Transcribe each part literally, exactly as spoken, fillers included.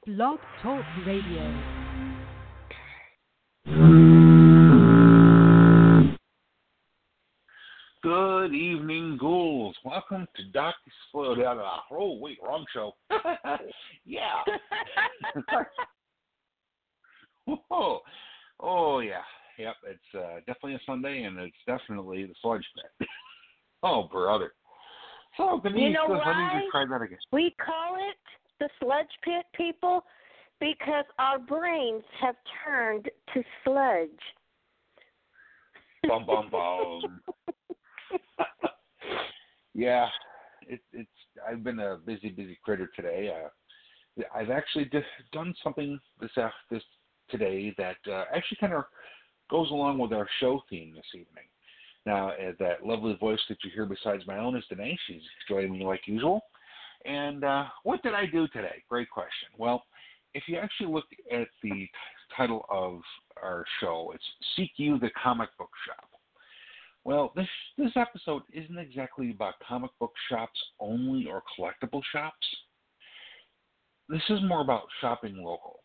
Blog Talk Radio. Good evening, ghouls. Welcome to Doctor Spoiled. Oh, wait, wrong show. yeah. oh, oh, yeah. Yep, it's uh, definitely a Sunday, and it's definitely the sludge pit. oh, brother. So, Denise, you know let me why just try that again. we call it the sludge pit, people? Because our brains have turned to sludge. Bum, bum, bum. yeah, it, it's. I've been a busy, busy critter today. Uh, I've actually just done something this uh, this today that uh, actually kind of goes along with our show theme this evening. Now, uh, that lovely voice that you hear besides my own is Danae. She's joining me like usual. And uh, what did I do today? Great question. Well, if you actually look at the t- title of our show, it's Seek You the Comic Book Shop. Well, this this episode isn't exactly about comic book shops only or collectible shops. This is more about shopping local.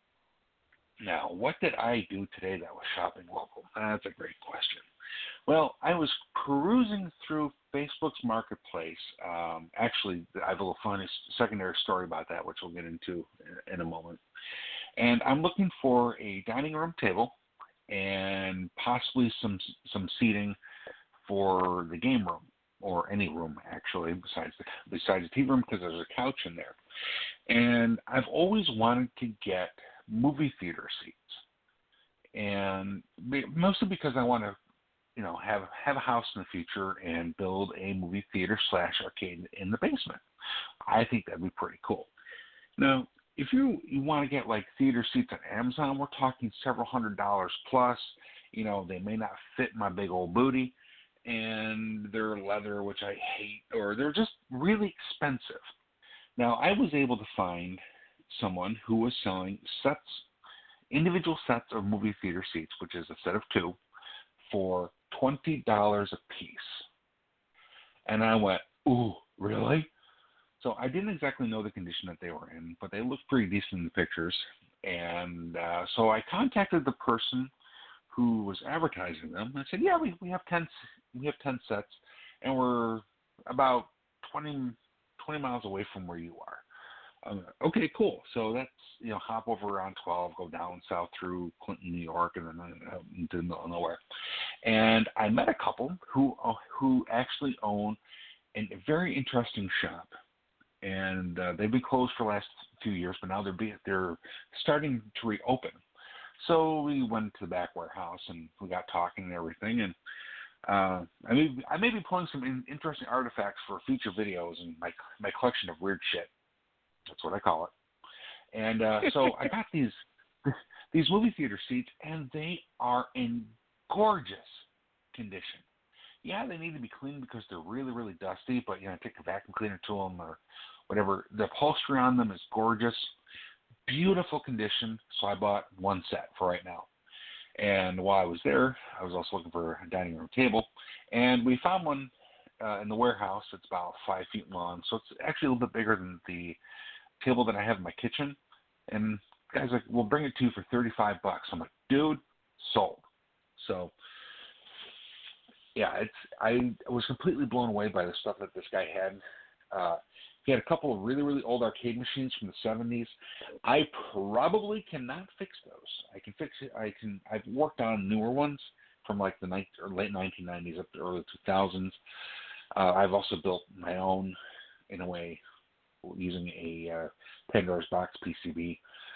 Now, what did I do today that was shopping local? That's a great question. Well, I was perusing through Facebook's marketplace. Um, actually, I have a little funny secondary story about that, which we'll get into in, in a moment. And I'm looking for a dining room table and possibly some some seating for the game room, or any room actually besides the besides the T V room, because there's a couch in there. And I've always wanted to get movie theater seats, and mostly because I want to, you know, have have a house in the future and build a movie theater slash arcade in the basement. I think that'd be pretty cool. Now, if you, you want to get like theater seats on Amazon, we're talking several hundred dollars plus. You know, they may not fit my big old booty, and they're leather, which I hate, or they're just really expensive. Now, I was able to find someone who was selling sets, individual sets of movie theater seats, which is a set of two, for twenty dollars a piece. And I went, ooh, really? So I didn't exactly know the condition that they were in, but they looked pretty decent in the pictures. And uh, so I contacted the person who was advertising them. I said, yeah, we, we have ten we have ten sets, and we're about twenty, twenty miles away from where you are. Um, okay, cool. So that's, you know, hop over around twelve, go down south through Clinton, New York, and then uh, into the middle of nowhere. And I met a couple who uh, who actually own a very interesting shop. And uh, they've been closed for the last few years, but now they're be, they're starting to reopen. So we went to the back warehouse and we got talking and everything. And uh, I may I may be pulling some in, interesting artifacts for future videos and my my collection of weird shit. That's what I call it. And uh, so I got these these movie theater seats, and they are in gorgeous condition. Yeah, they need to be cleaned because they're really, really dusty, but, you know, take a vacuum cleaner to them or whatever. The upholstery on them is gorgeous, beautiful condition, so I bought one set for right now. And while I was there, I was also looking for a dining room table, and we found one uh, in the warehouse. It's about five feet long, so it's actually a little bit bigger than the table that I have in my kitchen. And the guy's like, we'll bring it to you for thirty-five bucks. I'm like, dude, sold. So, yeah, it's I was completely blown away by the stuff that this guy had. Uh, he had a couple of really, really old arcade machines from the seventies. I probably cannot fix those. I can fix it. I can. I've worked on newer ones from like the night or late nineteen nineties up to early two thousands. Uh, I've also built my own in a way using a uh, Pandora's Box P C B.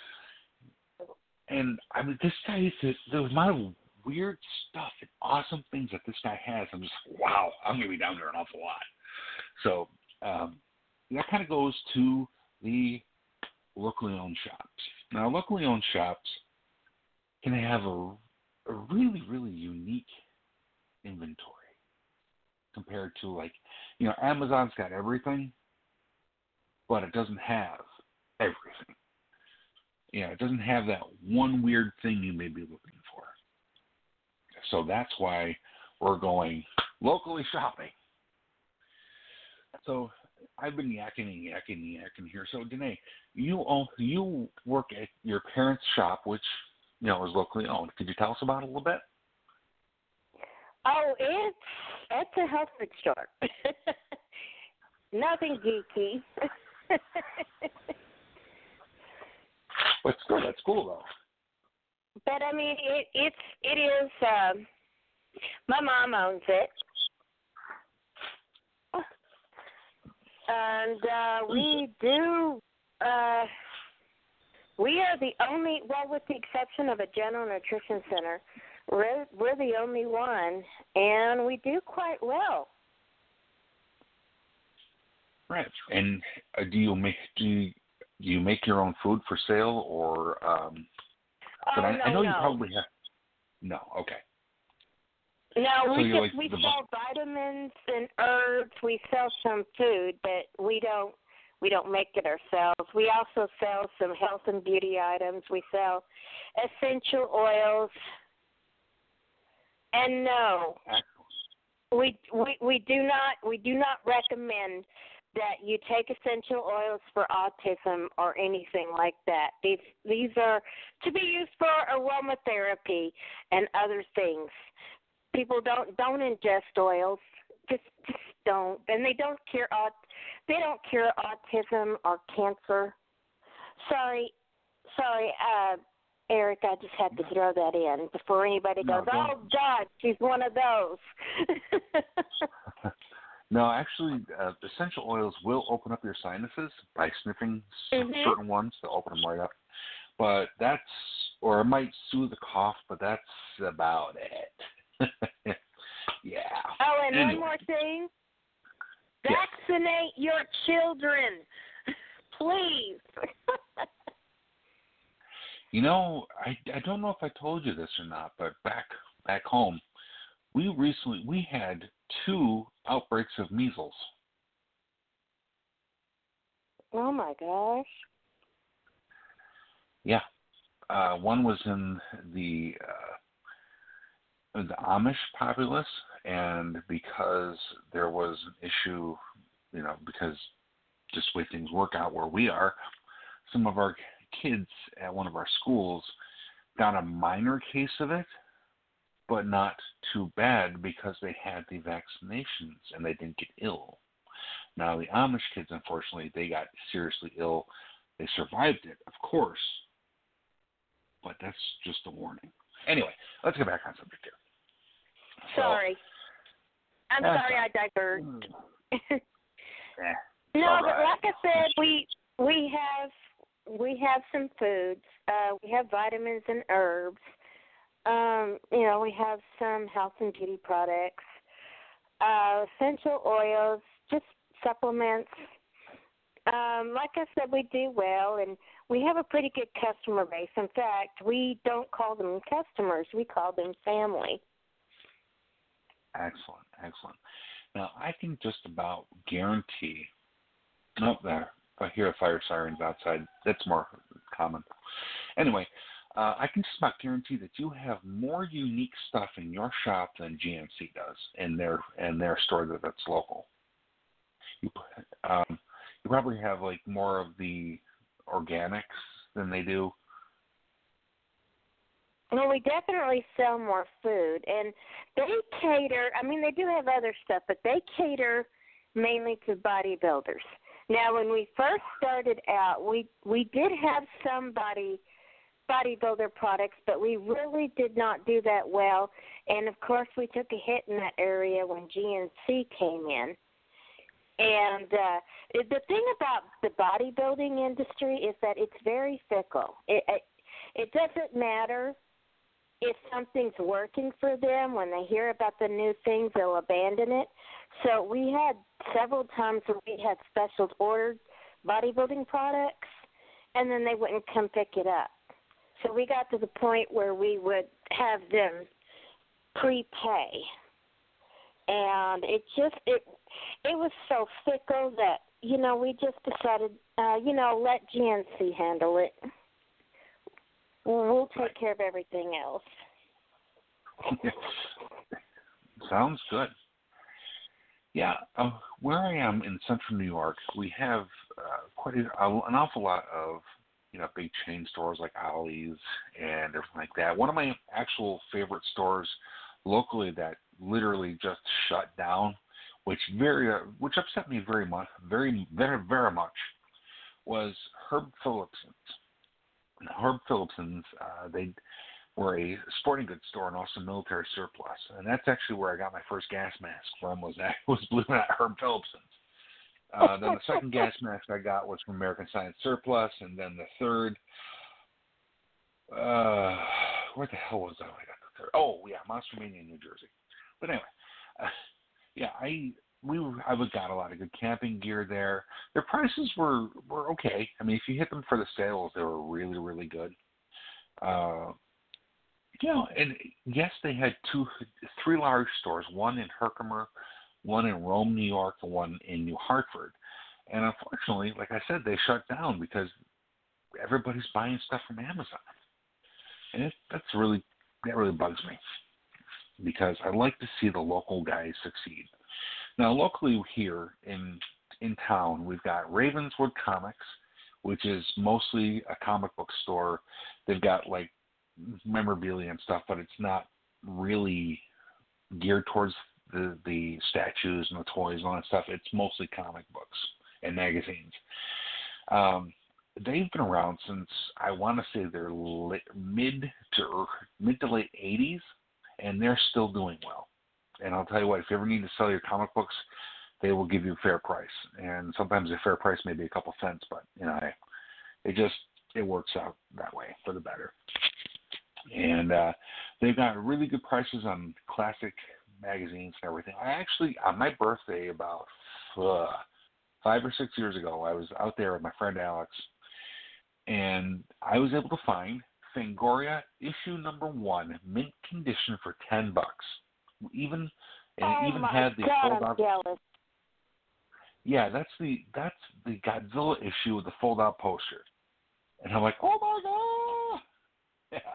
And I mean, this guy, the, the amount of weird stuff and awesome things that this guy has, I'm just, wow, I'm going to be down there an awful lot. So um, that kind of goes to the locally owned shops. Now, locally owned shops can have a, a really, really unique inventory compared to, like, you know, Amazon's got everything, but it doesn't have everything. Yeah, it doesn't have that one weird thing you may be looking for. So that's why we're going locally shopping. So I've been yakking and yakking and yakking here. So, Danae, you own, you work at your parents' shop, which, you know, is locally owned. Could you tell us about it a little bit? Oh, it's it's a health food store. Nothing geeky. That's good. That's cool, though. But I mean, it it's it is. Um, my mom owns it, and uh, we do. Uh, we are the only, well, with the exception of a general nutrition center, we're we're the only one, and we do quite well. Right. And uh, do you make do you, do you make your own food for sale, or? Um, Oh, I, no, I know no. you probably have. No. Okay. No, So we you're just like we the, sell vitamins and herbs. We sell some food, but we don't we don't make it ourselves. We also sell some health and beauty items. We sell essential oils. And no, we we we do not we do not recommend that you take essential oils for autism or anything like that. These these are to be used for aromatherapy and other things. People don't don't ingest oils. Just just don't. And they don't cure aut they don't cure autism or cancer. Sorry, sorry, uh, Eric, I just had to throw that in before anybody No, goes, oh God, she's one of those. No, actually, uh, essential oils will open up your sinuses by sniffing mm-hmm. certain ones to open them right up. But that's, or it might soothe the cough, but that's about it. Yeah. Oh, and anyway. one more thing. Yes. Vaccinate your children, please. You know, I, I don't know if I told you this or not, but back back home, we recently, we had two outbreaks of measles. Oh, my gosh. Yeah. Uh, one was in the uh, the Amish populace, and because there was an issue, you know, because just the way things work out where we are, some of our kids at one of our schools got a minor case of it, but not too bad because they had the vaccinations and they didn't get ill. Now, the Amish kids, unfortunately, they got seriously ill. They survived it, of course, but that's just a warning. Anyway, let's get back on subject here. Sorry. So, I'm uh, sorry I diverged. eh, no, right. but like I said, we we have we have some foods. Uh, we have vitamins and herbs. Um, you know, we have some health and beauty products, uh, essential oils, just supplements. Um, like I said, we do well, and we have a pretty good customer base. In fact, we don't call them customers. We call them family. Excellent, excellent. Now, I can just about guarantee, nope, there, I hear fire sirens outside. That's more common. Anyway, uh, I can just about guarantee that you have more unique stuff in your shop than G N C does in their in their store that that's local. You, um, you probably have like more of the organics than they do. Well, we definitely sell more food, and they cater, I mean, they do have other stuff, but they cater mainly to bodybuilders. Now, when we first started out, we, we did have some body bodybuilder products, but we really did not do that well, and, of course, we took a hit in that area when G N C came in. And uh, the thing about the bodybuilding industry is that it's very fickle. It, it, it doesn't matter if something's working for them. When they hear about the new things, they'll abandon it. So we had several times where we had special ordered bodybuilding products, and then they wouldn't come pick it up. So we got to the point where we would have them prepay. And it just, it it was so fickle that, you know, we just decided, uh, you know, let G N C handle it. We'll take care of everything else. Sounds good. Yeah, uh, where I am in central New York, we have uh, quite a, an awful lot of you know big chain stores like Ollie's and everything like that. One of my actual favorite stores locally that literally just shut down, which very uh, which upset me very much, very very very much, was Herb Phillipson's. Herb Phillipson's, uh, they were a sporting goods store and also military surplus, and that's actually where I got my first gas mask from. Was that was believe it or not Herb Phillipson's. Uh, then the second gas mask I got was from American Science Surplus, and then the third, uh, where the hell was that? I got the third. Oh yeah, Monster Mania, New Jersey. But anyway, uh, yeah, I we were, I would got a lot of good camping gear there. Their prices were were okay. I mean, if you hit them for the sales, they were really really good. Uh, You know, and yes, they had two, three large stores, one in Herkimer, one in Rome, New York, and one in New Hartford. And unfortunately, like I said, they shut down because everybody's buying stuff from Amazon. And it, that's really, that really bugs me because I like to see the local guys succeed. Now, locally here in in town, we've got Ravenswood Comics, which is mostly a comic book store. They've got like memorabilia and stuff, but it's not really geared towards the the statues and the toys and all that stuff. It's mostly comic books and magazines. Um, they've been around since I want to say they're li- mid to mid to late eighties, and they're still doing well. And I'll tell you what, if you ever need to sell your comic books, they will give you a fair price. And sometimes a fair price may be a couple cents, but you know, I, it just it works out that way for the better. And uh, they've got really good prices on classic magazines and everything. I actually, on my birthday about uh, five or six years ago, I was out there with my friend Alex, and I was able to find Fangoria issue number one, mint condition for ten bucks. Even and oh it even my had the God, fold I'm out. jealous. Yeah, that's the that's the Godzilla issue with the fold out poster, and I'm like, oh my God, yeah.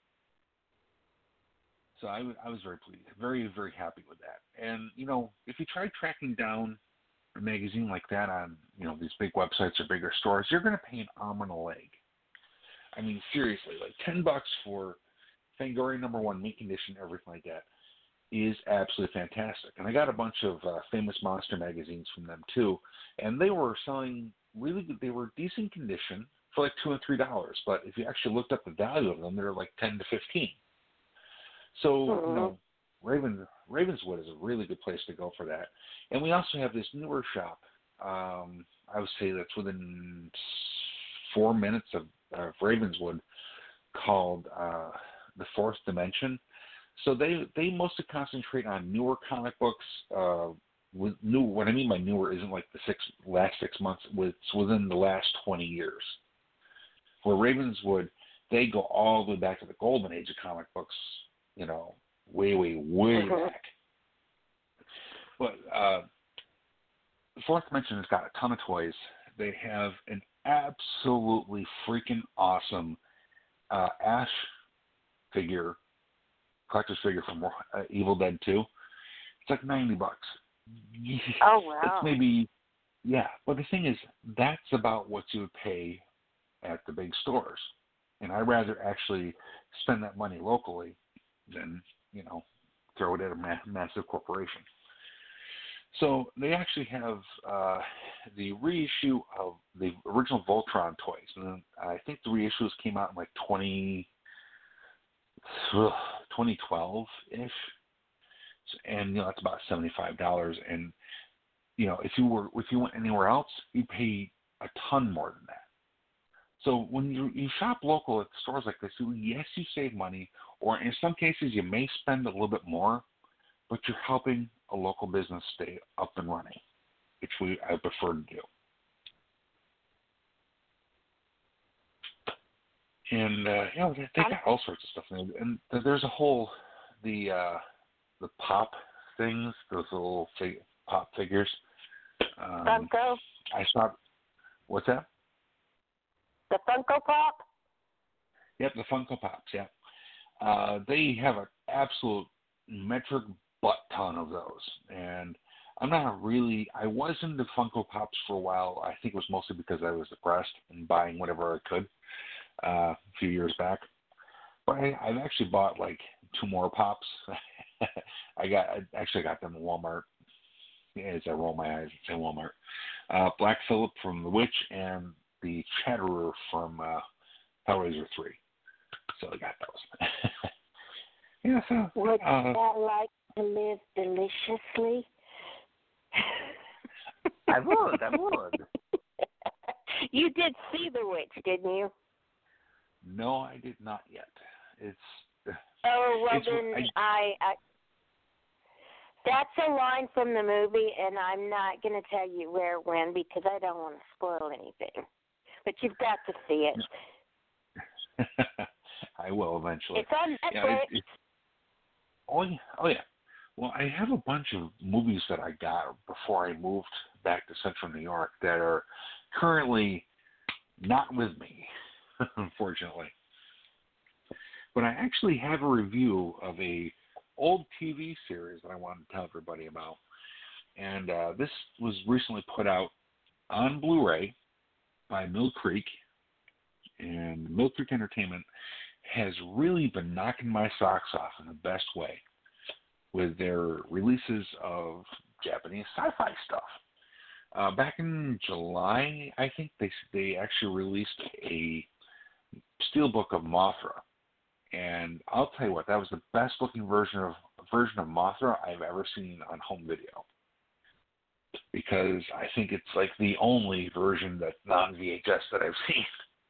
So I, I was very pleased, very, very happy with that. And, you know, if you try tracking down a magazine like that on, you know, these big websites or bigger stores, you're going to pay an arm and a leg. I mean, seriously, like ten bucks for Fangoria number one, mint condition, everything like that is absolutely fantastic. And I got a bunch of uh, famous monster magazines from them, too. And they were selling really good, they were decent condition for like two and three dollars. But if you actually looked up the value of them, they're like ten to fifteen. So, mm-hmm. you know, Raven, Ravenswood is a really good place to go for that. And we also have this newer shop, um, I would say that's within four minutes of, of Ravenswood, called uh, The Fourth Dimension. So they, they mostly concentrate on newer comic books. Uh, with new, what I mean by newer isn't like the six last six months, it's within the last twenty years. Where Ravenswood, they go all the way back to the golden age of comic books, you know, way, way, way mm-hmm. back. But uh, the Fourth Dimension has got a ton of toys. They have an absolutely freaking awesome uh, Ash figure, collector's figure from uh, Evil Dead two. It's like ninety bucks. Oh, wow. It's maybe, yeah. But the thing is, that's about what you would pay at the big stores. And I'd rather actually spend that money locally than, you know, throw it at a ma- massive corporation. So they actually have uh, the reissue of the original Voltron toys. And I think the reissues came out in like twenty, twenty twelve-ish. And, you know, that's about seventy-five dollars. And, you know, if you were if you went anywhere else, you'd pay a ton more than that. So when you, you shop local at stores like this, yes, you save money, or in some cases you may spend a little bit more, but you're helping a local business stay up and running, which we I prefer to do. And uh, you know, they, they got all sorts of stuff in there. And there's a whole the uh, the pop things, those little fig- pop figures. Um, Funko. I saw. What's that? The Funko Pop? Yep, the Funko Pops, yeah. Uh, they have an absolute metric butt ton of those. And I'm not really. I was into Funko Pops for a while. I think it was mostly because I was depressed and buying whatever I could uh, a few years back. But I, I've actually bought like two more pops. I got I actually got them at Walmart. As I roll my eyes and say Walmart. Uh, Black Phillip from The Witch and the Chatterer from uh, Hellraiser three. So I got those. yeah. So. Would Uh, I like to live deliciously? I would, I would. You did see The Witch, didn't you? No, I did not yet. It's. Oh, well it's, then I, I, I. That's a line from the movie, and I'm not going to tell you where, when, because I don't want to spoil anything. But you've got to see it. I will eventually. It's on Netflix. Yeah, it, it, oh, yeah. Oh, yeah. Well, I have a bunch of movies that I got before I moved back to Central New York that are currently not with me, unfortunately. But I actually have a review of a old T V series that I wanted to tell everybody about. And uh, this was recently put out on Blu-ray by Mill Creek. And Mill Creek Entertainment has really been knocking my socks off in the best way with their releases of Japanese sci-fi stuff. Uh, back in July, I think they they actually released a steelbook of Mothra, and I'll tell you what, that was the best looking version of version of Mothra I've ever seen on home video, because I think it's like the only version that's non-V H S that I've seen.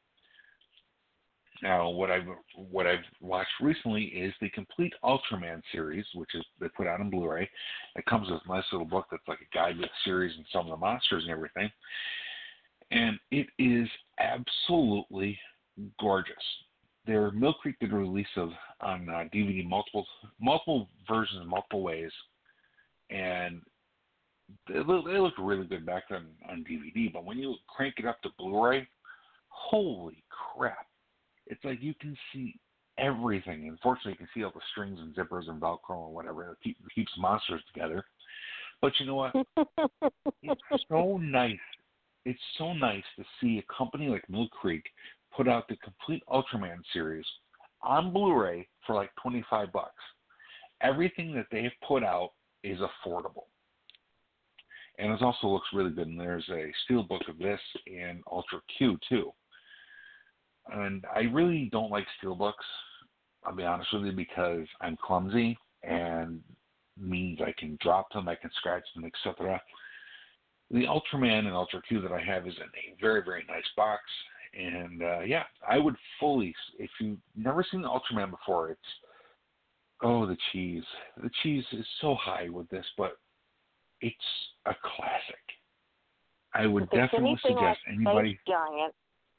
Now, what I've what I've watched recently is the complete Ultraman series, which is they put out on Blu-ray. It comes with a nice little book that's like a guide to the series and some of the monsters and everything. And it is absolutely gorgeous. Their Mill Creek did a release of on uh, D V D multiple multiple versions, multiple ways, and they look, they look really good back on on D V D. But when you crank it up to Blu-ray, holy crap! It's like you can see everything. Unfortunately, you can see all the strings and zippers and Velcro or whatever that keep, keeps monsters together. But you know what? It's so nice. It's so nice to see a company like Mill Creek put out the complete Ultraman series on Blu-ray for like twenty-five bucks. Everything that they've put out is affordable. And it also looks really good. And there's a steelbook of this and Ultra Q too. And I really don't like steelbooks, I'll be honest with you, because I'm clumsy and means I can drop them, I can scratch them, et cetera. The Ultraman and Ultra Q that I have is in a very, very nice box. And uh, yeah, I would fully, if you've never seen the Ultraman before, it's, oh, the cheese. The cheese is so high with this, but it's a classic. I would definitely suggest like anybody. Giant.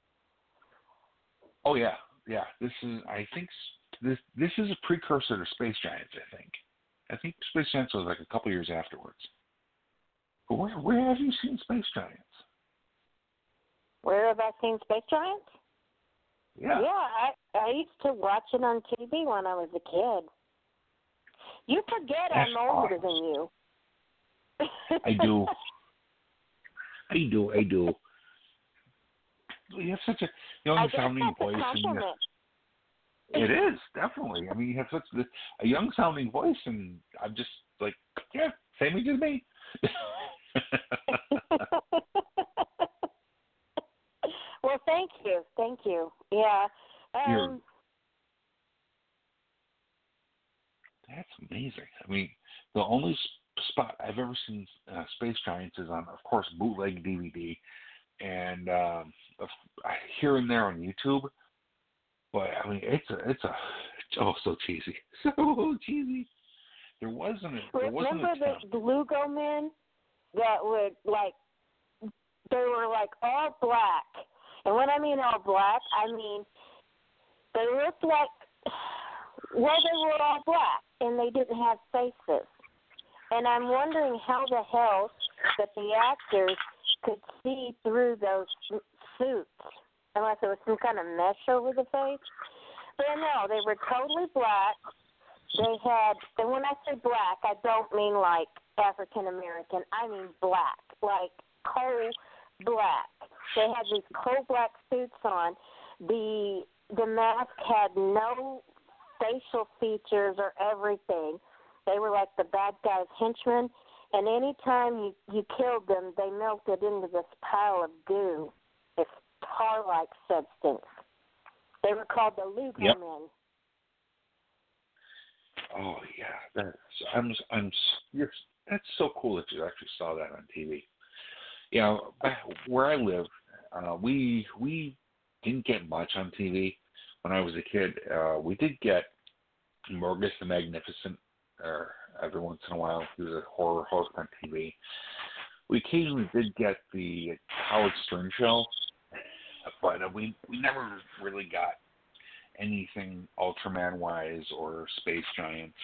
Oh yeah, yeah. This is, I think, this this is a precursor to Space Giants. I think. I think Space Giants was like a couple years afterwards. But where where have you seen Space Giants? Where have I seen Space Giants? Yeah. Yeah, I I used to watch it on T V when I was a kid. You forget That's I'm older awesome. than you. I do. I do. I do. You have such a young sounding voice. And it is, definitely. I mean, you have such a young sounding voice, and I'm just like, yeah, same age as me. Well, thank you. Thank you. Yeah. Um, that's amazing. I mean, the only spot I've ever seen uh, Space Giants is on, of course, bootleg D V D. And um, here and there on YouTube, but I mean, it's a, it's a, oh, so cheesy, so cheesy. There wasn't, a, there wasn't. Remember a the Lugo men that would like, they were like all black, and when I mean all black, I mean they looked like, well, they were all black, and they didn't have faces, and I'm wondering how the hell that the actors could see through those suits, unless it was some kind of mesh over the face. But no, they were totally black, they had, and when I say black, I don't mean like African American. I mean black, like coal black. They had these coal black suits on. The the mask had no facial features or everything. They were like the bad guy's henchmen. And anytime you, you killed them, they melted into this pile of goo, this tar-like substance. They were called the Luger Yep. men. Oh yeah, that's I'm I'm you're that's so cool that you actually saw that on T V. You know, back where I live, uh, we we didn't get much on T V when I was a kid. Uh, we did get Morgus the Magnificent, or every once in a while he was a horror host on T V. We occasionally did get the Howard Stern show, but uh, we we never really got anything Ultraman wise or Space Giants.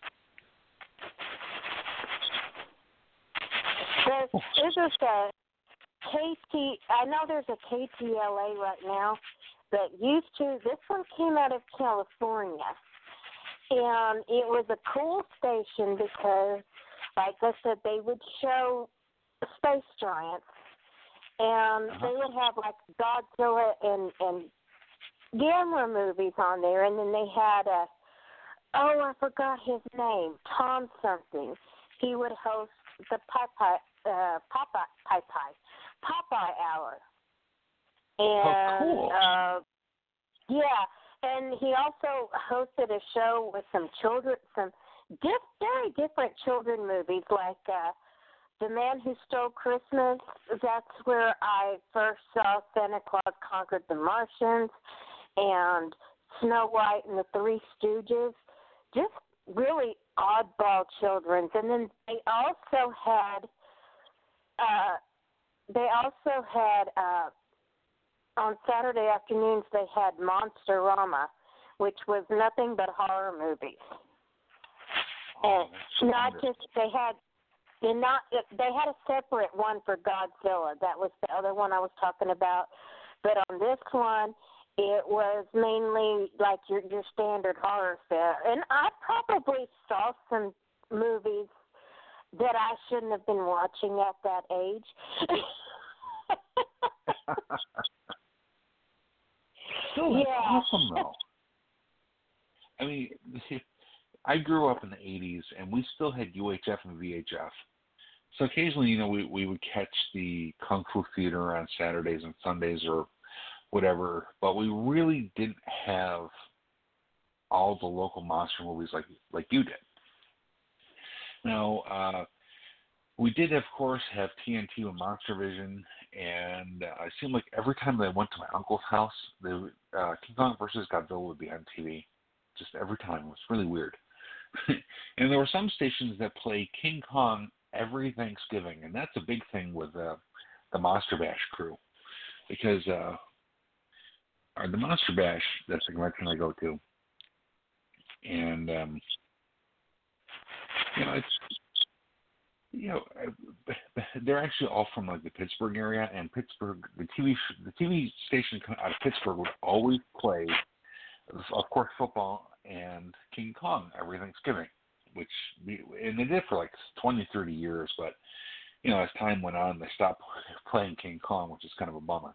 There's, there's a K T, I know there's a K T L A right now, but used to, this one came out of California. And it was a cool station because, like I said, they would show Space Giants. And Uh-huh. they would have like Godzilla and, and Gamera movies on there. And then they had a, oh, I forgot his name, Tom something. He would host the Popeye, uh, Popeye, Popeye, Popeye Hour. And, oh, cool. uh, yeah, and he also hosted a show with some children, some diff, very different children movies, like uh, The Man Who Stole Christmas. That's where I first saw Santa Claus Conquered the Martians, and Snow White and the Three Stooges. Just really oddball children's. And then they also had, uh, they also had, uh, on Saturday afternoons they had Monsterama, which was nothing but horror movies. Oh, And not just, they had, and not, they had a separate one for Godzilla. That was the other one I was talking about. But on this one, it was mainly like your your standard horror fare. And I probably saw some movies that I shouldn't have been watching at that age. Still, that's Yeah. awesome though. I mean, I grew up in the eighties, and we still had U H F and V H F. So occasionally, you know, we we would catch the Kung Fu Theater on Saturdays and Sundays or whatever, but we really didn't have all the local monster movies like like you did. Now, uh, we did, of course, have T N T with Monster Vision, and uh, it seemed like every time I went to my uncle's house, the uh, King Kong versus Godzilla would be on T V. Just every time. It was really weird. And there were some stations that play King Kong every Thanksgiving, and that's a big thing with uh, the Monster Bash crew, because uh, or the Monster Bash, that's the convention I go to, and um, you know, it's you know, they're actually all from like the Pittsburgh area, and Pittsburgh, the T V the T V station out of Pittsburgh would always play, of course, football and King Kong every Thanksgiving, which and they did for like twenty, thirty years, but you know, as time went on, they stopped playing King Kong, which is kind of a bummer.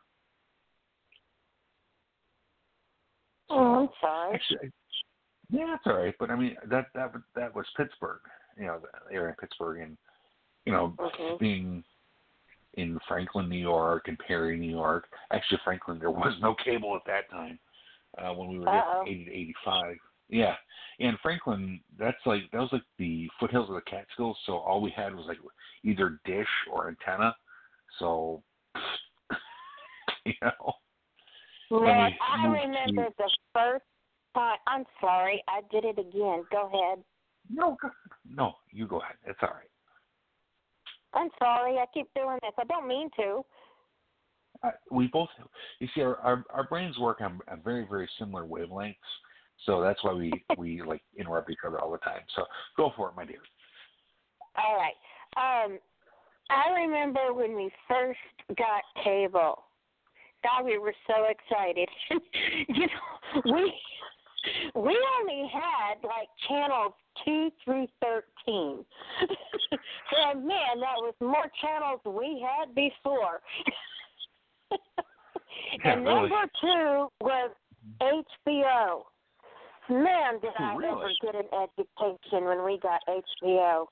So, Oh, I'm sorry. Actually, yeah, that's all right. But I mean, that that that was Pittsburgh, you know, the area in Pittsburgh, and you know, Mm-hmm. being in Franklin, New York, and Perry, New York. Actually, Franklin, there was no cable at that time uh, when we were Uh-oh. eighty to eighty-five. Yeah, and Franklin, that's like that was like the foothills of the Catskills. So all we had was like either dish or antenna. So you know. Lord, we I moved remember to- the first time. I'm sorry, I did it again. Go ahead. No, go- no, you go ahead. It's all right. I'm sorry, I keep doing this. I don't mean to. Uh, we both, you see, our, our, our brains work on, on very, very similar wavelengths. So that's why we, we like interrupt each other all the time. So go for it, my dear. All right. Um, I remember when we first got cable. God, we were so excited. you know, we We only had like channels two through thirteen. And man, that was more channels we had before. Yeah, And really. number two was H B O. Man, did I Really? ever get an education when we got H B O.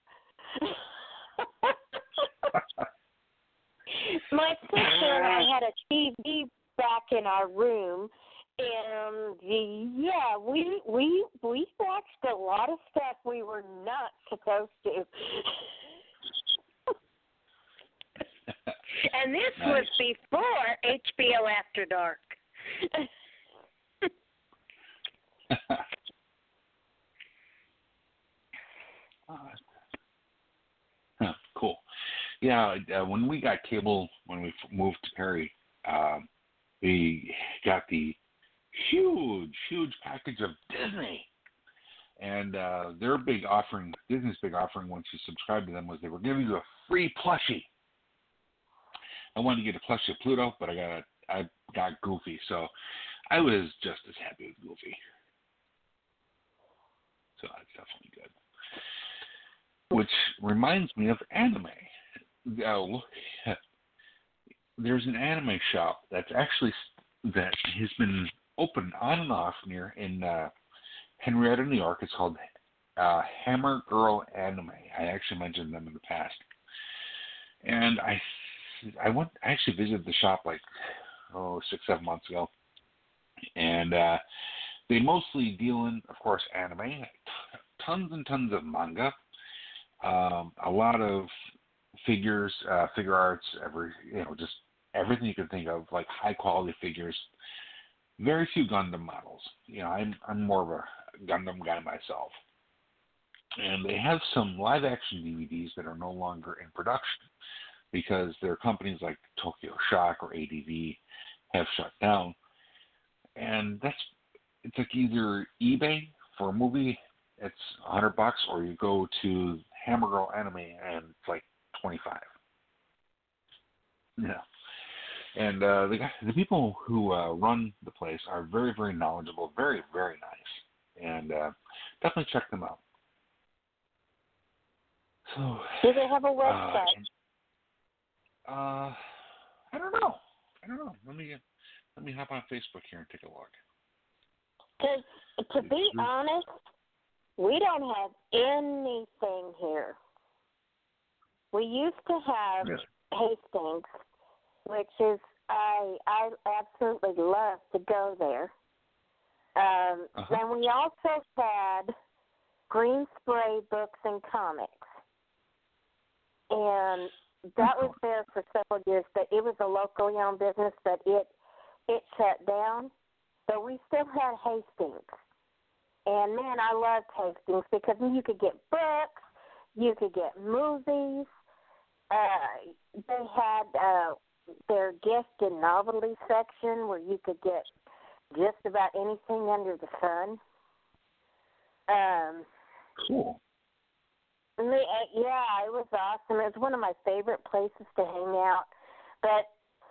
My sister and I had a T V back in our room, and the, yeah, we we we watched a lot of stuff we were not supposed to. And this Nice. was before H B O After Dark. Huh, cool. Yeah, uh, when we got cable, when we f- moved to Perry, um, we got the huge, huge package of Disney. And uh, their big offering, Disney's big offering once you subscribe to them, was they were giving you a free plushie. I wanted to get a plushie of Pluto, but I got a, I got Goofy, so I was just as happy with Goofy. So that's definitely good. Which reminds me of anime. Oh, there's an anime shop that's actually that has been open on and off near in uh, Henrietta, New York. It's called uh, Hammer Girl Anime. I actually mentioned them in the past, and I I went I actually visited the shop like oh six seven months ago, and uh, they mostly deal in, of course, anime, t- tons and tons of manga. Um, a lot of figures, uh, figure arts, every you know, just everything you can think of, like high quality figures. Very few Gundam models. You know, I'm I'm more of a Gundam guy myself. And they have some live action D V Ds that are no longer in production because their companies like Tokyo Shock or A D V have shut down. And that's it's like either eBay for a movie, it's a hundred bucks, or you go to Hammer Girl Anime and it's like twenty-five. Yeah, and uh, the the people who uh, run the place are very very knowledgeable, very very nice, and uh, definitely check them out. So, Do they have a website? Uh, uh, I don't know. I don't know. Let me let me hop on Facebook here and take a look. Because to be honest, we don't have anything here. We used to have Really? Hastings, which is I I absolutely love to go there. Um, Uh-huh. and we also had Green Spray Books and Comics, and that was there for several years. But it was a locally owned business, but it it shut down. So we still had Hastings. And, man, I loved Hastings because you could get books, you could get movies. Uh, they had uh, their gift and novelty section where you could get just about anything under the sun. Um, Cool. and they, uh, yeah, it was awesome. It was one of my favorite places to hang out. But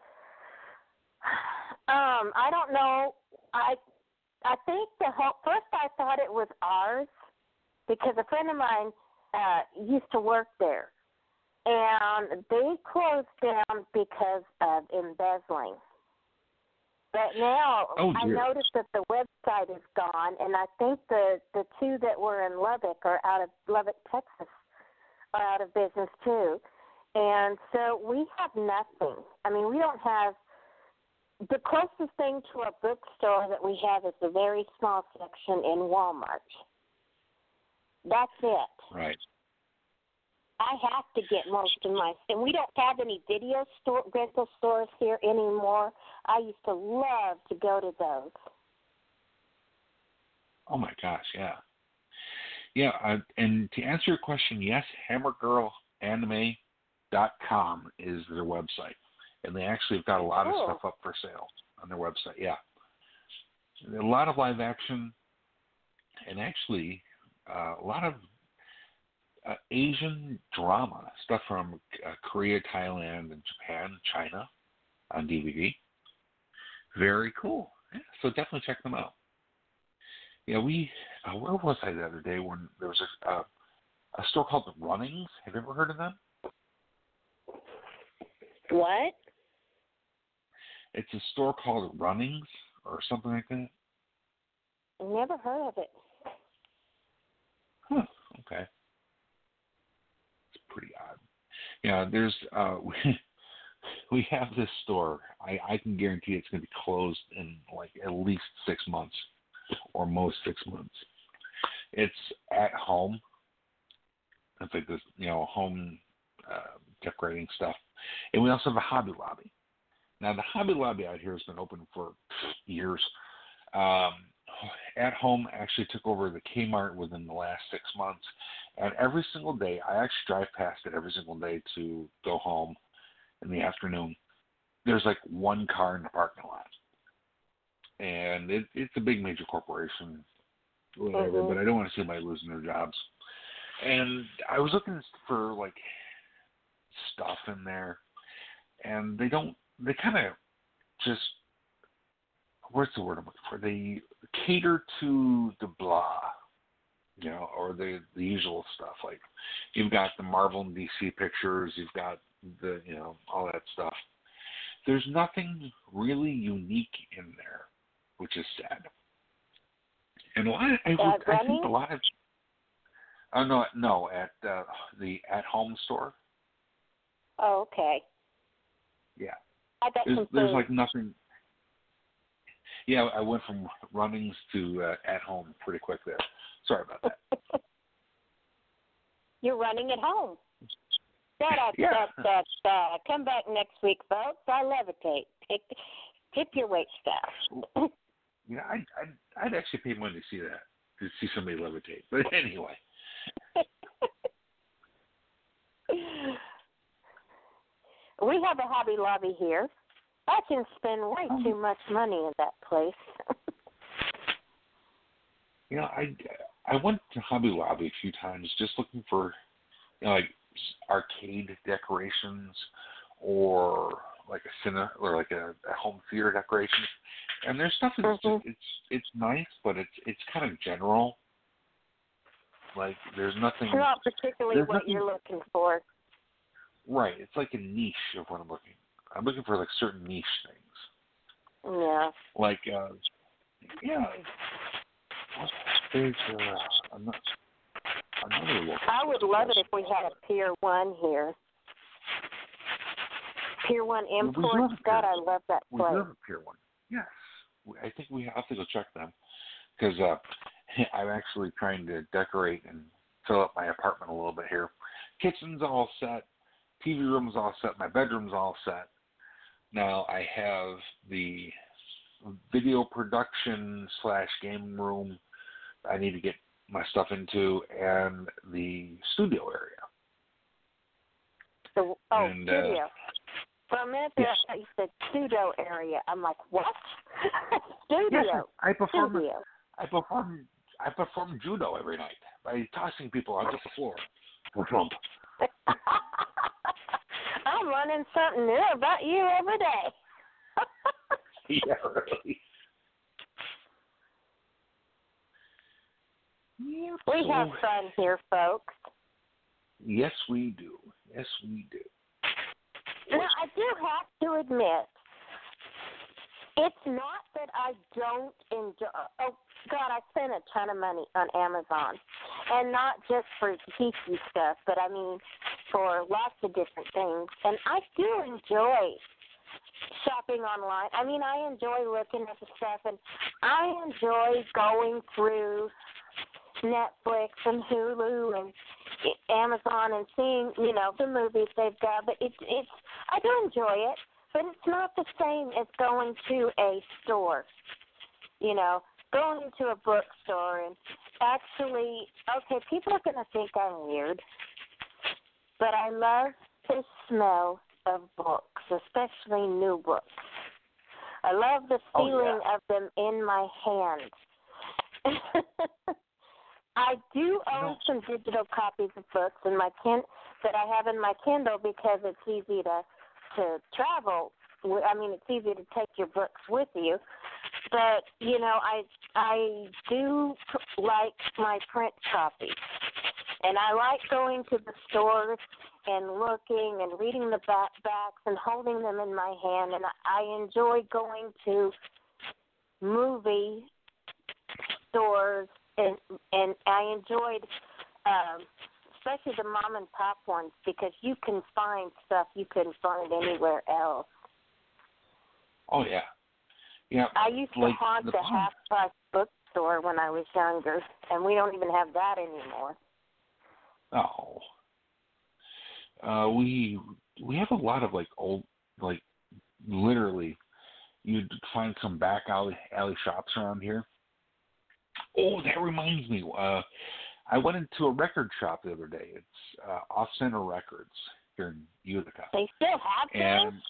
um, I don't know. I I think the whole, first I thought it was ours because a friend of mine uh, used to work there, and they closed down because of embezzling. But now Oh, I dear. noticed that the website is gone, and I think the, the two that were in Lubbock are out of Lubbock, Texas, are out of business too. And so we have nothing. I mean, we don't have. The closest thing to a bookstore that we have is a very small section in Walmart. That's it. Right. I have to get most of my, and we don't have any video store, rental stores here anymore. I used to love to go to those. Oh my gosh, yeah. Yeah, uh, and to answer your question, yes, hammer girl anime dot com is their website. And they actually have got a lot Cool. of stuff up for sale on their website, yeah. A lot of live action, and actually uh, a lot of uh, Asian drama, stuff from uh, Korea, Thailand, and Japan, China on D V D. Very cool. Yeah, so definitely check them out. Yeah, we. Uh, where was I the other day when there was a uh, a store called Runnings? Have you ever heard of them? What? It's a store called Runnings or something like that. Never heard of it. Huh. Okay. It's pretty odd. Yeah, there's uh, we we have this store. I I can guarantee it's going to be closed in like at least six months, or most six months. It's At Home. It's like this, you know, home uh, decorating stuff, and we also have a Hobby Lobby. Now the Hobby Lobby out here has been open for years. Um, At Home actually took over the Kmart within the last six months, and every single day, I actually drive past it every single day to go home in the afternoon. There's like one car in the parking lot, and it, it's a big major corporation, whatever. Mm-hmm. But I don't want to see anybody losing their jobs. And I was looking for like stuff in there, and they don't. They kind of just, what's the word I'm looking for? They cater to the blah, you know, or the the usual stuff. Like you've got the Marvel and D C pictures, you've got the, you know, all that stuff. There's nothing really unique in there, which is sad. And a lot of, I, Uh, I think a lot of, oh no, no, at uh, the At Home store. Oh, okay. Yeah. I got There's, some there's food. like nothing. Yeah, I went from Runnings to uh, At Home pretty quick there. Sorry about that. You're running at home. Da, da, Yeah. da, da, da. Come back next week, folks. I levitate. Tip, tip your wait staff. Yeah, I'd, I'd, I'd actually pay money to see that, to see somebody levitate. But anyway. We have a Hobby Lobby here. I can spend way um, too much money in that place. You know, I, I went to Hobby Lobby a few times just looking for, you know, like arcade decorations or like a cine or like a, a home theater decoration. And their stuff is Mm-hmm. just, it's it's nice, but it's it's kind of general. Like there's nothing. It's not particularly there's what nothing, you're looking for. Right. It's like a niche of what I'm looking. I'm looking for like certain niche things. Yeah. Like uh, yeah. There's uh, another, another local. I would love it if we had a Pier One here. Pier One Imports. God, I love that We place. do have a Pier One. Yes. I think we have to go check them because uh, I'm actually trying to decorate and fill up my apartment a little bit here. Kitchen's all set. T V room's all set. My bedroom's all set. Now I have the video production slash game room I need to get my stuff into, and the studio area. The, oh, and, studio. Uh, For a minute there, yes. I thought you said pseudo area. I'm like, what? Studio. Yes, I perform. Studio. I perform. I perform judo every night by tossing people onto the floor. Trump. I'm learning something new about you every day. Yeah, really. Yeah, We so, have fun here, folks. Yes, we do. Yes, we do. Now, I do have to admit, it's not that I don't enjoy. Oh, God, I spent a ton of money on Amazon. And not just for geeky stuff, but I mean for lots of different things. And I do enjoy shopping online. I mean, I enjoy looking at the stuff, and I enjoy going through Netflix and Hulu and Amazon and seeing, you know, the movies they've got. But it's, it's, I do enjoy it, but it's not the same as going to a store, you know, going into a bookstore and actually, okay, people are going to think I'm weird, but I love the smell of books, especially new books. I love the feeling oh, yeah. of them in my hands. I do own No. some digital copies of books in my kin that I have in my Kindle because it's easy to to travel. I mean, it's easy to take your books with you. but you know, I I do like my print copies, and I like going to the stores and looking and reading the back backs and holding them in my hand, and I enjoy going to movie stores, and and I enjoyed. Um, especially the mom and pop ones, because you can find stuff you couldn't find anywhere else. Oh yeah, yeah. I used to like haunt the, the half price bookstore when I was younger, and we don't even have that anymore. Oh, uh, we we have a lot of like old, like literally, you'd find some back alley alley shops around here. Oh, that reminds me. Uh, I went into a record shop the other day. It's uh, Off Center Records here in Utica. They still have and, those?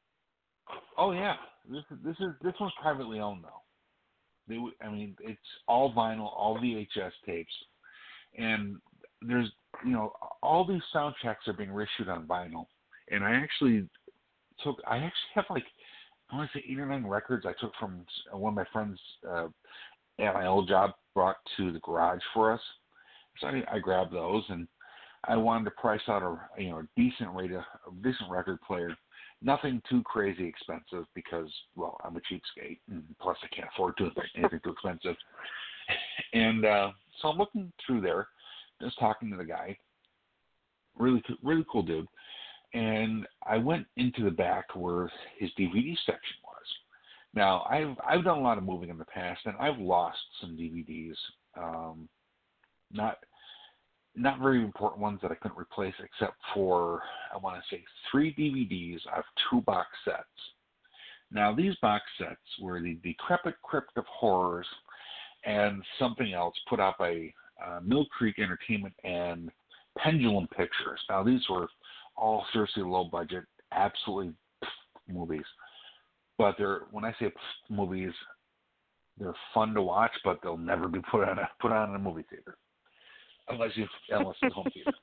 Oh yeah, this is this is this one's privately owned though. They, I mean, it's all vinyl, all V H S tapes, and there's you know all these soundtracks are being reissued on vinyl. And I actually took, I actually have like I want to say eight or nine records I took from one of my friends uh, at my old job, brought to the garage for us. So I, I grabbed those, and I wanted to price out a you know a decent rate of a decent record player, nothing too crazy expensive because well I'm a cheapskate, and plus I can't afford to anything too expensive. And uh, so I'm looking through there, just talking to the guy, really really cool dude, and I went into the back where his D V D section was. Now I've I've done a lot of moving in the past, and I've lost some D V Ds. Um, Not not very important ones that I couldn't replace, except for, I want to say, three D V Ds of two box sets. Now, these box sets were the Decrepit Crypt of Horrors and something else put out by uh, Mill Creek Entertainment and Pendulum Pictures. Now, these were all seriously low budget, absolutely movies. But they're, when I say movies, they're fun to watch, but they'll never be put on a, put on in a movie theater. Unless you unless it's home theater.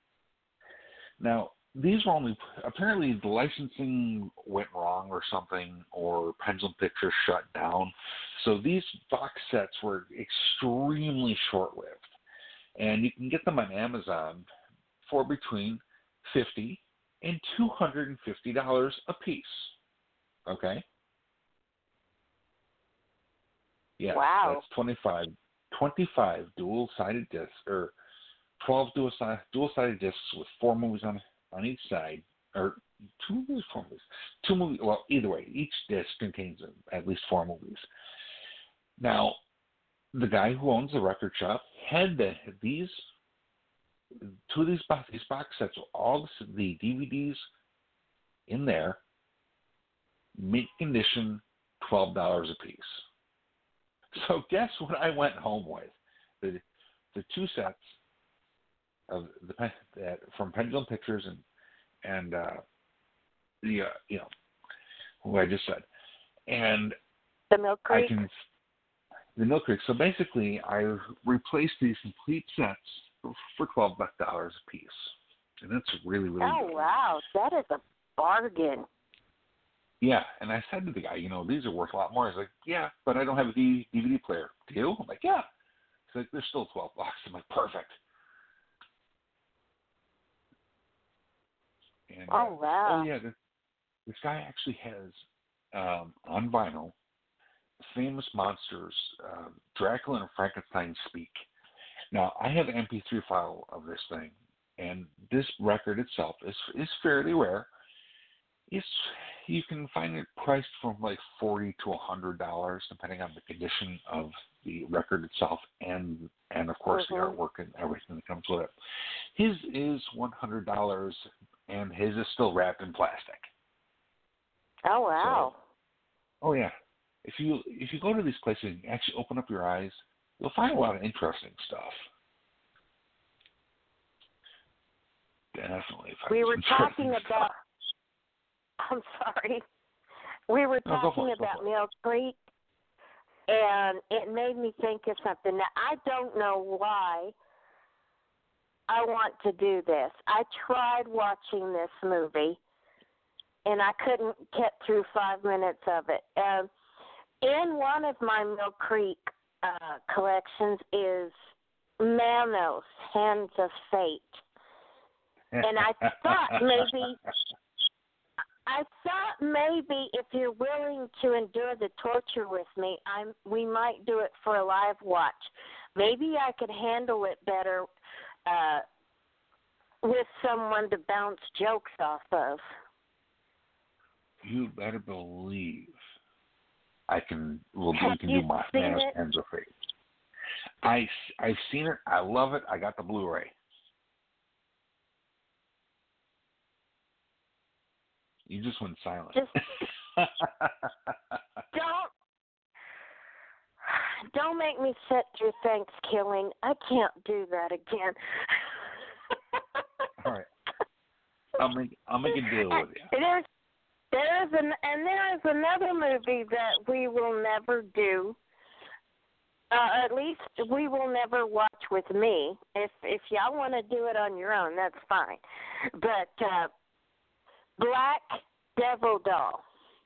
Now, these were only apparently the licensing went wrong or something, or Pendulum Pictures shut down. So these box sets were extremely short-lived, and you can get them on Amazon for between fifty and two hundred and fifty dollars a piece. Okay. Yeah, wow. That's twenty-five. twenty-five dual-sided discs, or twelve dual-sided, dual-sided discs with four movies on on each side, or two movies, four movies, two movies. Well, either way, each disc contains at least four movies. Now, the guy who owns the record shop had the, these two of these box these box sets, all the D V Ds in there, mint condition, twelve dollars a piece. So guess what I went home with? The the two sets of the that from Pendulum Pictures and and uh, the uh, you know who I just said, and the Mill Creek. I can the Mill Creek. So basically, I replaced these complete sets for, for twelve dollars a piece, and that's really really. Oh good. wow, that is a bargain. Yeah, and I said to the guy, you know, these are worth a lot more. He's like, yeah, but I don't have a D V D player. Do you? I'm like, yeah. He's like, there's still twelve bucks. I'm like, perfect. And, oh, wow. Uh, oh, yeah, this, this guy actually has, um, on vinyl, famous monsters, uh, Dracula and Frankenstein Speak. Now, I have an M P three file of this thing, and this record itself is is fairly rare. It's you can find it priced from like forty to a hundred dollars, depending on the condition of the record itself, and and of course mm-hmm. the artwork and everything that comes with it. His is one hundred dollars, and his is still wrapped in plastic. Oh wow! So, oh yeah, if you if you go to these places and actually open up your eyes, you'll find a lot of interesting stuff. Definitely. We were talking about. I'm sorry. We were no, talking it, about Mill Creek, and it made me think of something. Now, I don't know why I want to do this. I tried watching this movie, and I couldn't get through five minutes of it. Um, in one of my Mill Creek uh, collections is Manos, Hands of Fate. And I thought maybe, I thought maybe if you're willing to endure the torture with me, I'm, we might do it for a live watch. Maybe I could handle it better uh, with someone to bounce jokes off of. You better believe I can. Well, Have we can you do my seen Manos, it? Hands of Fate. I I've seen it. I love it. I got the Blu-ray. You just went silent. Just don't don't make me sit through Thanksgiving. I can't do that again. All right. I'll make I'll make a deal with you. There's there's an and there is another movie that we will never do. Uh, at least we will never watch with me. If if y'all want to do it on your own, that's fine. But uh, Black Devil Doll.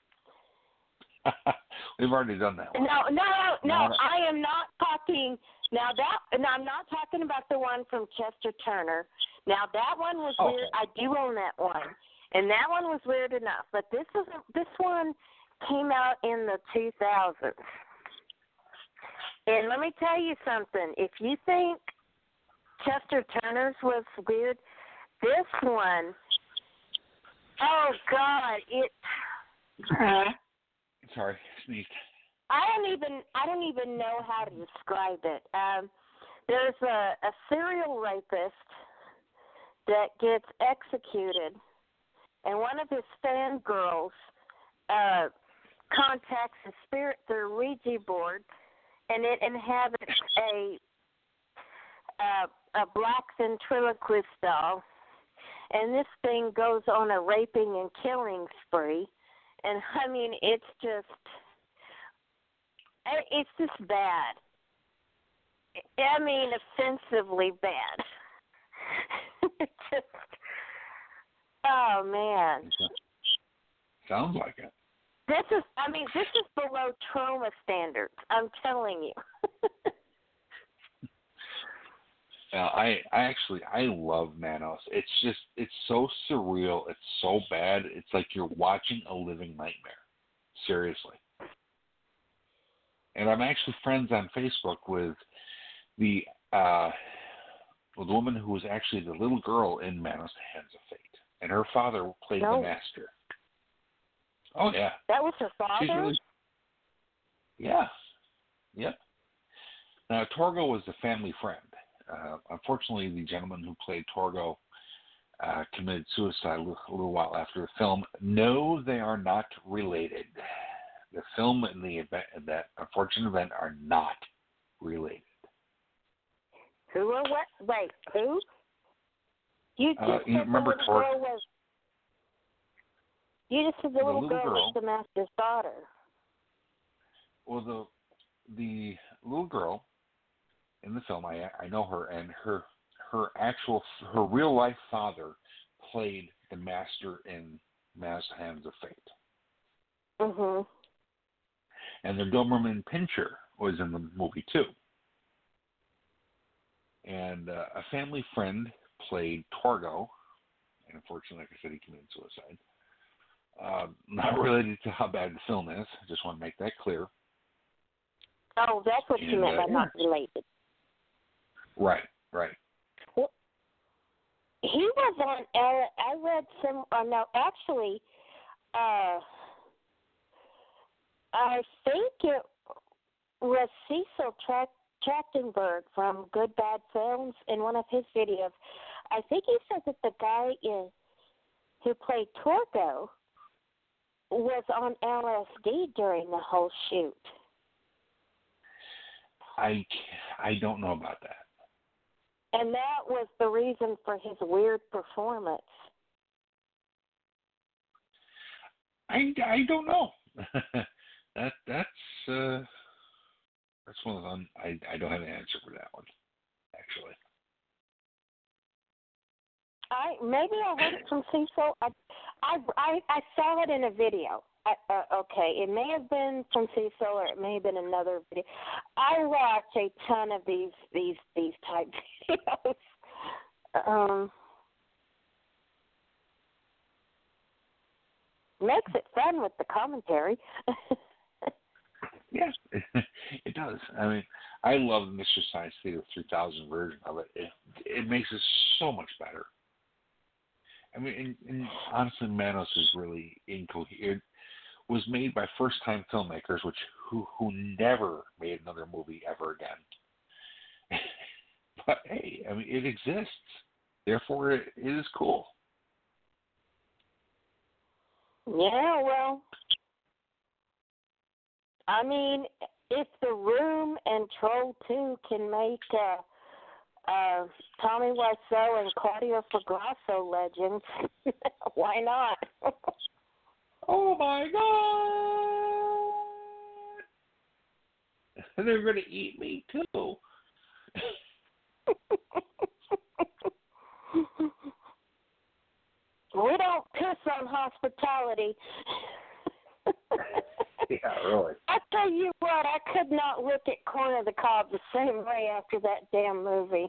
We've already done that one. No, no, no. No. I am not talking. Now that no, I'm not talking about the one from Chester Turner. Now that one was Okay. weird. I do own that one, and that one was weird enough. But this is this one came out in the two thousands. And let me tell you something. If you think Chester Turner's was weird, this one, oh God, it. Uh, Sorry, sneezed. I don't even I don't even know how to describe it. Um, there's a, a serial rapist that gets executed, and one of his fangirls uh, contacts his spirit through a Ouija board, and it inhabits a a, a black ventriloquist doll, and this thing goes on a raping and killing spree, and I mean it's just. It's just bad. I mean, offensively bad. It's just, oh man. Sounds like it. This is, I mean, this is below trauma standards. I'm telling you. Uh, I I actually I love Manos. It's just it's so surreal. It's so bad. It's like you're watching a living nightmare. Seriously. And I'm actually friends on Facebook with the uh, with the woman who was actually the little girl in Manos, Hands of Fate, and her father played No. the master. Oh yeah. That was her She's father? really, yeah. Yep. Now Torgo was a family friend. Uh, unfortunately, the gentleman who played Torgo uh, committed suicide a little, a little while after the film. No, they are not related. The film and the event, that unfortunate event, are not related. Who or what? Wait, who? You just Uh, you said remember the little Tor- girl was. You just said the, The little, little girl, girl- was the master's daughter. Well, the the little girl in the film, I I know her, and her her actual her real life father played the master in Mass Hands of Fate. Mhm. And the Doberman Pinscher was in the movie too. And uh, a family friend played Torgo, and unfortunately, like I said, he committed suicide. Uh, not related to how bad the film is. I just want to make that clear. Oh, that's what you And, meant uh, by not related. Right, right. Well, he was on. Uh, I read some. Uh, no, actually, uh, I think it was Cecil Tra- Trachtenberg from Good Bad Films in one of his videos. I think he said that the guy is, who played Torgo was on L S D during the whole shoot. I, I don't know about that. And that was the reason for his weird performance. I, I don't know. that that's uh, that's one of them. I I don't have an answer for that one, actually. I maybe I heard it from Cecil. I, I I I saw it in a video. I, uh, okay, it may have been from Cecil, or it may have been another video. I watch a ton of these these these type videos. Um, makes it fun with the commentary. Yes, it does. I mean, I love the Mister Science Theater three thousand version of it. It, it makes it so much better. I mean, and, and honestly, Manos is really incoherent. It was made by first-time filmmakers, which who who never made another movie ever again. But hey, I mean, it exists. Therefore, it, it is cool. Yeah, well, I mean, if The Room and Troll two can make uh, uh, Tommy Wiseau and Claudia Fragasso legends, why not? Oh my God! They're going to eat me too. We don't piss on hospitality. Yeah, really. I tell you what, I could not look at Corn of the Cob the same way after that damn movie.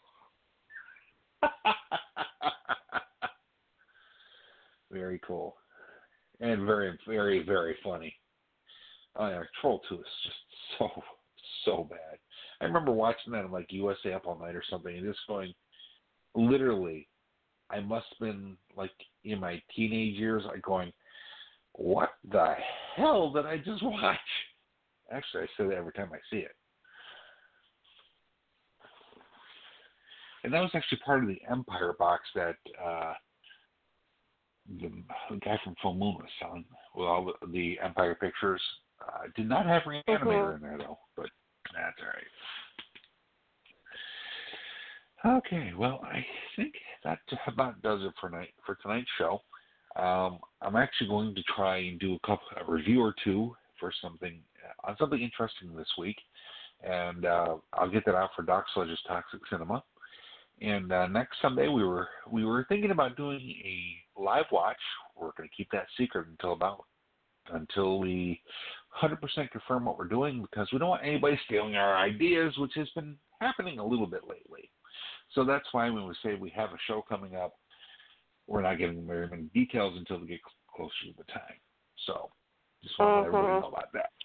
Very cool. And very, very, very funny. Oh, yeah, Troll two is just so, so bad. I remember watching that on like U S A Up All Night or something, and just going, literally, I must have been like in my teenage years, like going, what the hell did I just watch? Actually, I say that every time I see it. And that was actually part of the Empire box that uh, the, the guy from Full Moon was selling with all the, the Empire pictures. Uh, did not have Reanimator mm-hmm. in there, though, but that's all right. Okay, well, I think that about does it for night for tonight's show. Um, I'm actually going to try and do a couple a review or two for something uh, on something interesting this week, and uh, I'll get that out for Doc Sledge's Toxic Cinema. And uh, next Sunday, we were we were thinking about doing a live watch. We're going to keep that secret until about until we one hundred percent confirm what we're doing, because we don't want anybody stealing our ideas, which has been happening a little bit lately. So that's why when we say we have a show coming up, we're not giving very many details until we get closer to the time. So just want to let everybody know about that.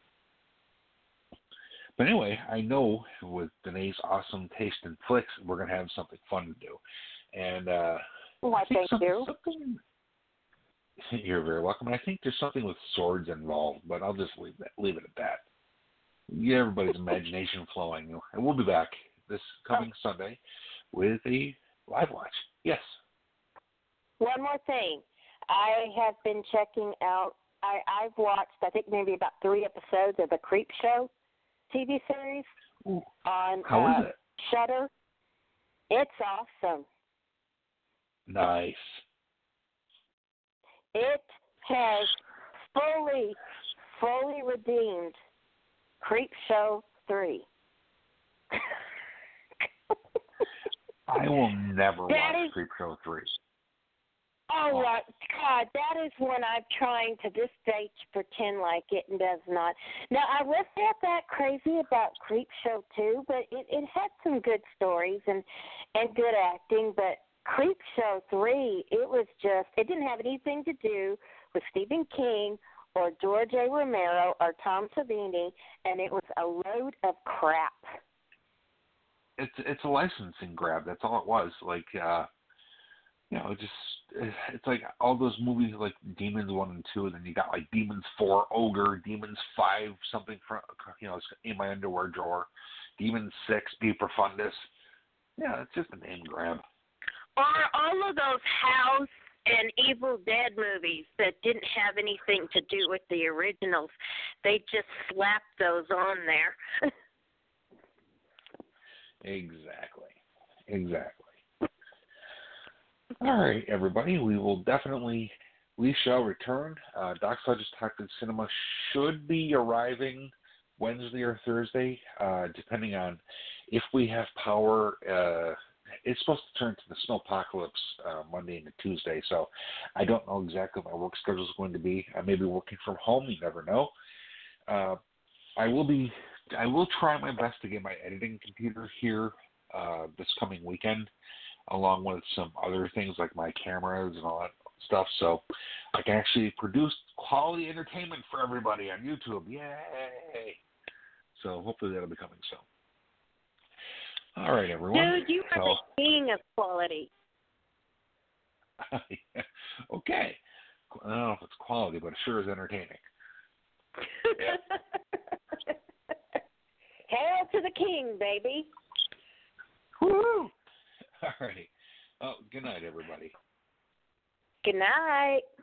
But anyway, I know with Danae's awesome taste in flicks, we're going to have something fun to do. And uh, well, I think thank you. Something, you're very welcome. I think there's something with swords involved, but I'll just leave that, leave it at that. Get everybody's imagination flowing. And we'll be back this coming oh. Sunday with a live watch. Yes. One more thing. I have been checking out, I, I've watched, I think, maybe about three episodes of the Creep Show T V series Ooh. on How uh, is it? Shudder. It's awesome. Nice. It has fully, fully redeemed Creep Show three. I will never that watch is, Creep Show three. Oh, oh, God, that is when I'm trying to this day to pretend like it and does not. Now, I was not that crazy about Creep Show two, but it, it had some good stories and, and good acting, but Creep Show three, it was just, it didn't have anything to do with Stephen King or George A. Romero or Tom Savini, and it was a load of crap. It's it's a licensing grab. That's all it was. Like, uh, you know, just it's like all those movies like Demons one and two, and then you got like Demons four, Ogre, Demons five, something from you know, in my underwear drawer, Demons six, De Profundis. Yeah, it's just a name grab. Or all of those House and Evil Dead movies that didn't have anything to do with the originals. They just slapped those on there. Exactly. Exactly. All right, everybody. We will definitely, we shall return. Uh, Doc Sledge's Toxic Cinema should be arriving Wednesday or Thursday, uh, depending on if we have power. Uh, it's supposed to turn to the snowpocalypse uh, Monday into Tuesday, so I don't know exactly what my work schedule is going to be. I may be working from home. You never know. Uh, I will be. I will try my best to get my editing computer here uh, this coming weekend, along with some other things like my cameras and all that stuff, so I can actually produce quality entertainment for everybody on YouTube. Yay! So hopefully that'll be coming soon. All right, everyone. Dude, you are so, the king of quality. Okay. I don't know if it's quality, but it sure is entertaining. Yep. Hail to the king, baby. Woo! All right. Oh, good night, everybody. Good night.